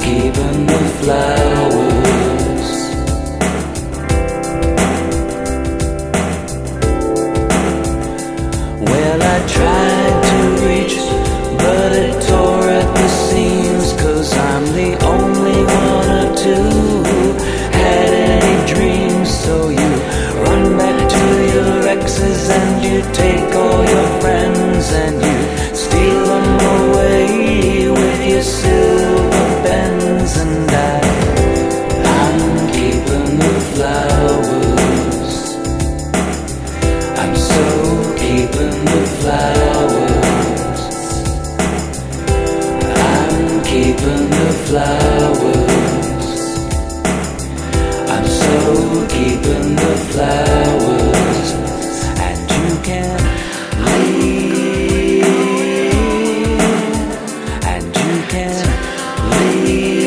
keeping the flowers. Well, I tried to reach, but it tore at the seams, 'cause I'm the only one or two who had any dreams. So you run back to your exes and you take all your friends and you steal them away with your silver pens. And I'm keeping the flowers. I'm so keeping the flowers. I'm keeping the flowers. I'm so keeping the flowers. And you can leave, and you can leave.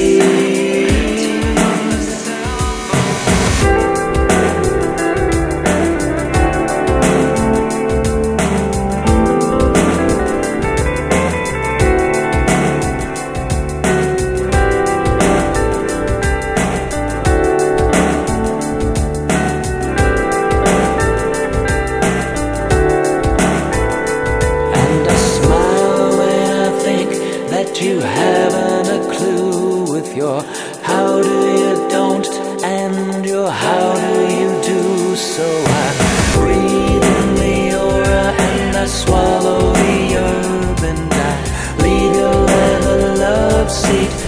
You haven't a clue with your how do you don't and your how do you do. So I breathe in the aura and I swallow the herb, and I leave your leather love seat